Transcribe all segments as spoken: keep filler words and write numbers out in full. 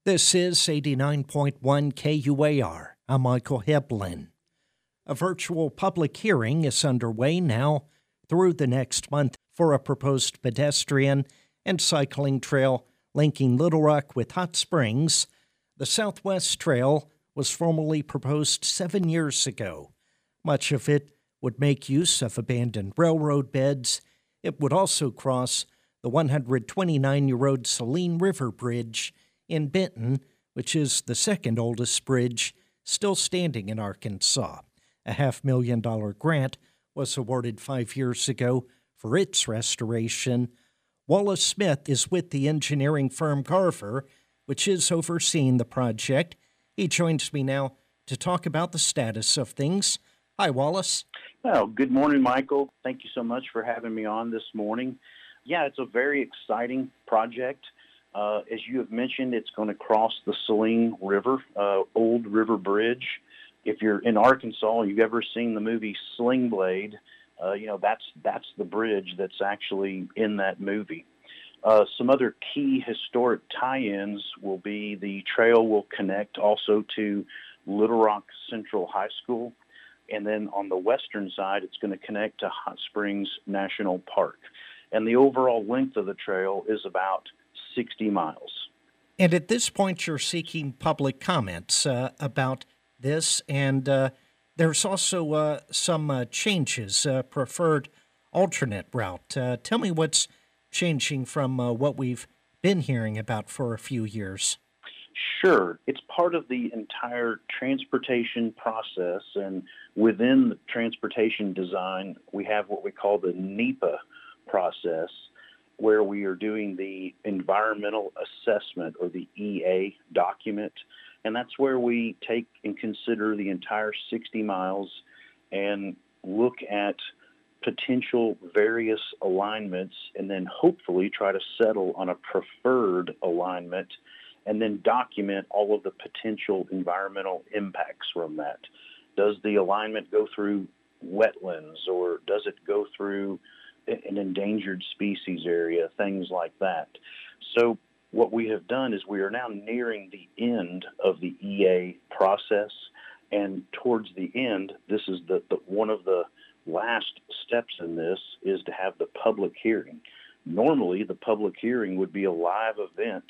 This is eighty-nine point one K U A R. I'm Michael Heblin. A virtual public hearing is underway now through the next month for a proposed pedestrian and cycling trail linking Little Rock with Hot Springs. The Southwest Trail was formally proposed seven years ago. Much of it would make use of abandoned railroad beds. It would also cross the one hundred twenty-nine-year-old Saline River Bridge in Benton, which is the second oldest bridge still standing in Arkansas. A half million dollar grant was awarded five years ago for its restoration. Wallace Smith is with the engineering firm Carver, which is overseeing the project. He joins me now to talk about the status of things. Hi, Wallace. Well, good morning, Michael. Thank you so much for having me on this morning. Yeah, it's a very exciting project. Uh, as you have mentioned, it's going to cross the Saline River, uh, Old River Bridge. If you're in Arkansas and you've ever seen the movie Sling Blade, uh, you know, that's that's the bridge that's actually in that movie. Uh, some other key historic tie-ins will be the trail will connect also to Little Rock Central High School. And then on the western side, it's going to connect to Hot Springs National Park. And the overall length of the trail is about sixty miles. And at this point, you're seeking public comments uh, about this, and uh, there's also uh, some uh, changes, uh, preferred alternate route. Uh, tell me what's changing from uh, what we've been hearing about for a few years. Sure. It's part of the entire transportation process, and within the transportation design, we have what we call the NEPA process, where we are doing the environmental assessment, or the E A document, and that's where we take and consider the entire sixty miles and look at potential various alignments, and then hopefully try to settle on a preferred alignment, and then document all of the potential environmental impacts from that. Does the alignment go through wetlands, or does it go through an endangered species area, things like that? So what we have done is we are now nearing the end of the E A process, and towards the end, this is the, the one of the last steps in this is to have the public hearing. Normally, the public hearing would be a live event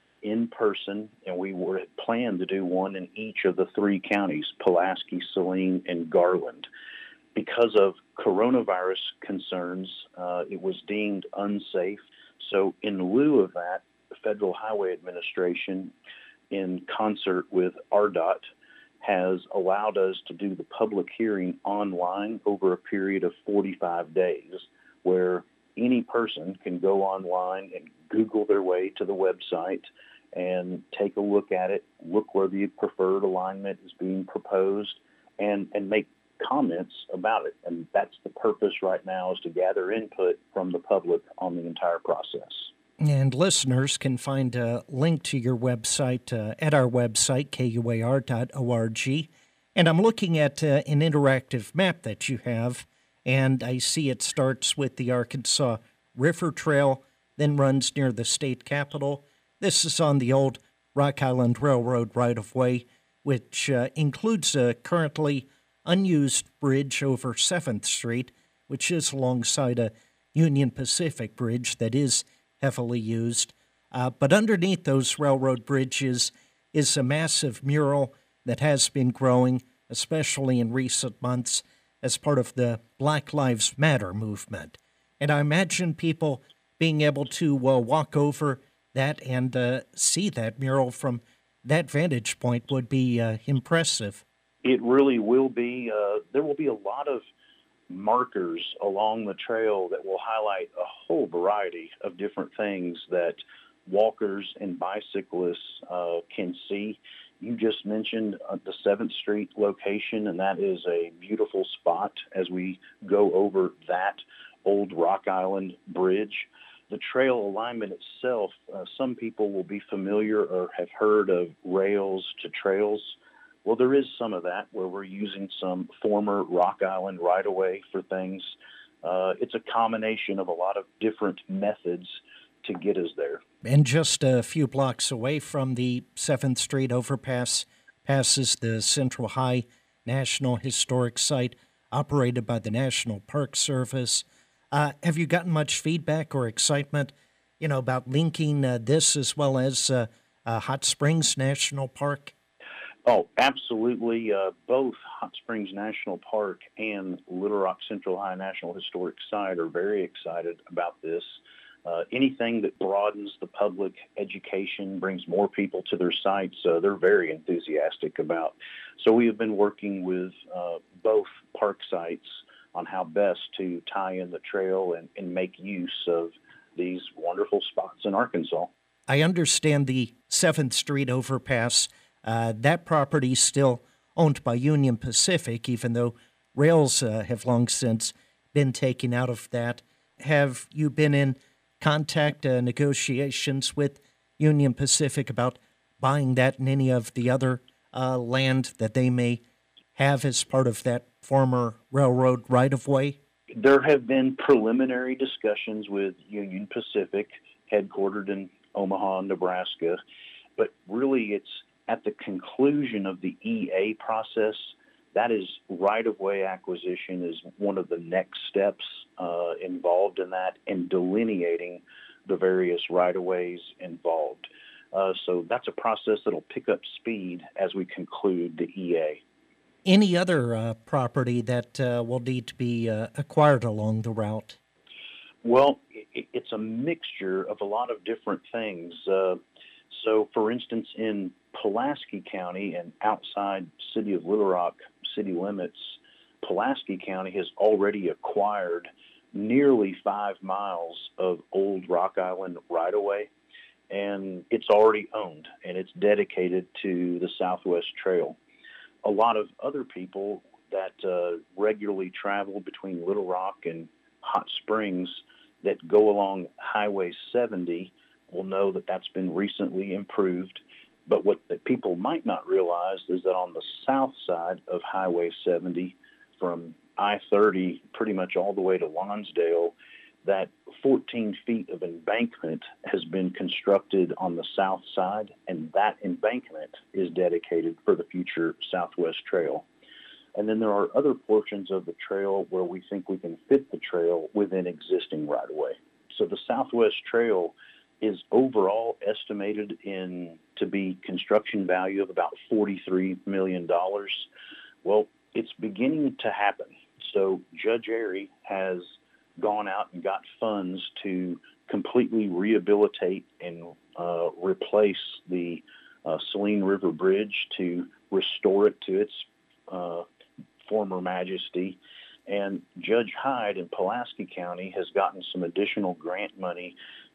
in person, and we were had planned to do one in each of the three counties, Pulaski, Saline, and Garland. Because of coronavirus concerns, uh, it was deemed unsafe. So in lieu of that, the Federal Highway Administration, in concert with R D O T, has allowed us to do the public hearing online over a period of forty-five days, where any person can go online and Google their way to the website and take a look at it, look where the preferred alignment is being proposed, and, and make comments about it. And that's the purpose right now, is to gather input from the public on the entire process. And listeners can find a link to your website uh, at our website, K U A R dot org. And I'm looking at uh, an interactive map that you have, and I see it starts with the Arkansas River Trail, then runs near the state capitol. This is on the old Rock Island Railroad right-of-way, which uh, includes a currently unused bridge over seventh Street, which is alongside a Union Pacific bridge that is heavily used. Uh, but underneath those railroad bridges is a massive mural that has been growing, especially in recent months, as part of the Black Lives Matter movement. And I imagine people being able to uh, walk over that and uh, see that mural from that vantage point would be uh, impressive. It really will be. Uh, there will be a lot of markers along the trail that will highlight a whole variety of different things that walkers and bicyclists uh, can see. You just mentioned uh, the seventh Street location, and that is a beautiful spot as we go over that old Rock Island bridge. The trail alignment itself, uh, some people will be familiar or have heard of rails to trails. Well, there is some of that where we're using some former Rock Island right-of-way for things. Uh, it's a combination of a lot of different methods to get us there. And just a few blocks away from the seventh Street overpass passes the Central High National Historic Site operated by the National Park Service. Uh, have you gotten much feedback or excitement, you know, about linking uh, this as well as uh, uh, Hot Springs National Park? Oh, absolutely. Uh, both Hot Springs National Park and Little Rock Central High National Historic Site are very excited about this. Uh, anything that broadens the public education, brings more people to their sites, uh, they're very enthusiastic about. So we have been working with uh, both park sites on how best to tie in the trail and, and make use of these wonderful spots in Arkansas. I understand the seventh Street overpass. Uh, that property is still owned by Union Pacific, even though rails uh, have long since been taken out of that. Have you been in contact, uh, negotiations with Union Pacific about buying that and any of the other uh, land that they may have as part of that former railroad right-of-way? There have been preliminary discussions with Union Pacific, headquartered in Omaha, Nebraska, but really it's at the conclusion of the E A process. That is, right-of-way acquisition is one of the next steps uh, involved in that, and delineating the various right-of-ways involved. Uh, so that's a process that'll pick up speed as we conclude the E A. Any other uh, property that uh, will need to be uh, acquired along the route? Well, it, it's a mixture of a lot of different things. Uh, so, for instance, in Pulaski County and outside City of Little Rock city limits, Pulaski County has already acquired nearly five miles of old Rock Island right-of-way, and it's already owned, and it's dedicated to the Southwest Trail. A lot of other people that uh, regularly travel between Little Rock and Hot Springs that go along Highway seventy will know that that's been recently improved. But what the people might not realize is that on the south side of Highway seventy, from I thirty pretty much all the way to Lonsdale, that fourteen feet of embankment has been constructed on the south side, and that embankment is dedicated for the future Southwest Trail. And then there are other portions of the trail where we think we can fit the trail within existing right-of-way. So the Southwest Trail is overall estimated in to be construction value of about forty-three million dollars. Well, it's beginning to happen. So Judge Airy has gone out and got funds to completely rehabilitate and uh, replace the uh, Saline River Bridge, to restore it to its uh, former majesty. And Judge Hyde in Pulaski County has gotten some additional grant money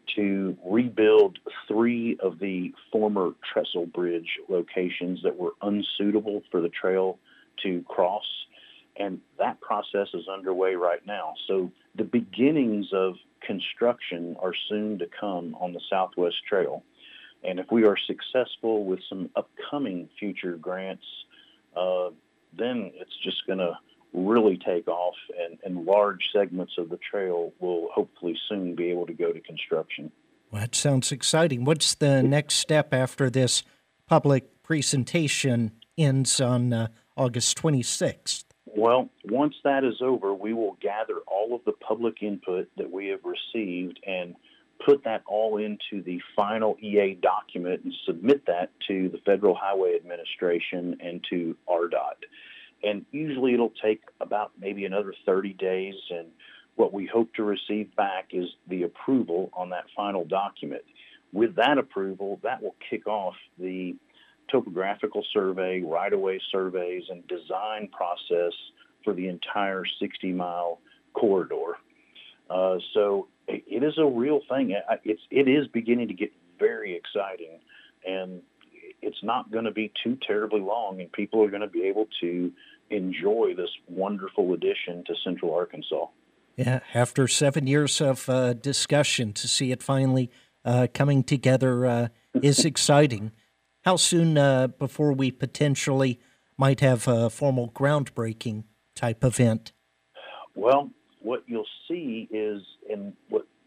to rebuild three of the former trestle bridge locations that were unsuitable for the trail to cross. And that process is underway right now. So the beginnings of construction are soon to come on the Southwest Trail. And if we are successful with some upcoming future grants, uh, then it's just going to really take off, and, and large segments of the trail will hopefully soon be able to go to construction. Well, that sounds exciting. What's the next step after this public presentation ends on uh, August twenty-sixth? Well, once that is over, we will gather all of the public input that we have received and put that all into the final E A document and submit that to the Federal Highway Administration and to R D O T. And usually it'll take about maybe another thirty days, and what we hope to receive back is the approval on that final document. With that approval, that will kick off the topographical survey, right-of-way surveys, and design process for the entire sixty-mile corridor. Uh, so it is a real thing. It's, it is beginning to get very exciting, and it's not going to be too terribly long, and people are going to be able to enjoy this wonderful addition to Central Arkansas. Yeah, after seven years of uh, discussion, to see it finally uh, coming together uh, is exciting. How soon uh, before we potentially might have a formal groundbreaking type event? Well, what you'll see is, and what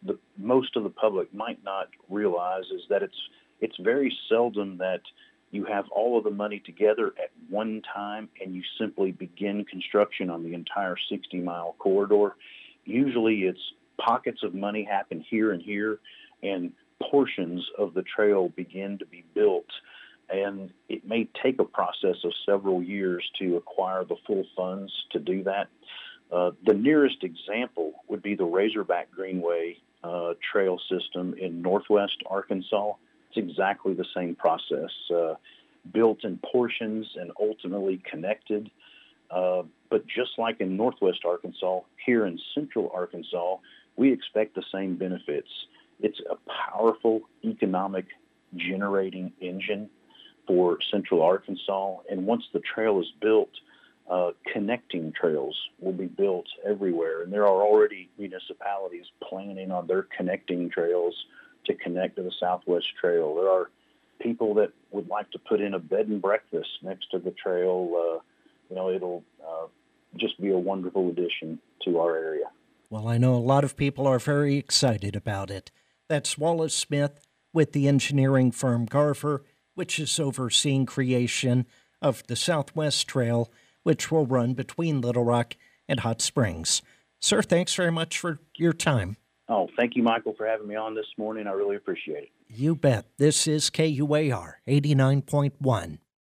the most of the public might not realize is that it's it's very seldom that you have all of the money together at one time and you simply begin construction on the entire sixty mile corridor. Usually it's pockets of money happen here and here, and portions of the trail begin to be built. And it may take a process of several years to acquire the full funds to do that. Uh, the nearest example would be the Razorback Greenway uh, trail system in northwest Arkansas. It's exactly the same process, uh, built in portions and ultimately connected. Uh, but just like in northwest Arkansas, here in central Arkansas, we expect the same benefits. It's a powerful economic generating engine for central Arkansas. And once the trail is built, uh, connecting trails will be built everywhere. And there are already municipalities planning on their connecting trails to connect to the Southwest Trail. There are people that would like to put in a bed and breakfast next to the trail. Uh, you know, it'll uh, just be a wonderful addition to our area. Well, I know a lot of people are very excited about it. That's Wallace Smith with the engineering firm Garver, which is overseeing creation of the Southwest Trail, which will run between Little Rock and Hot Springs. Sir, thanks very much for your time. Oh, thank you, Michael, for having me on this morning. I really appreciate it. You bet. This is K U A R eighty-nine point one.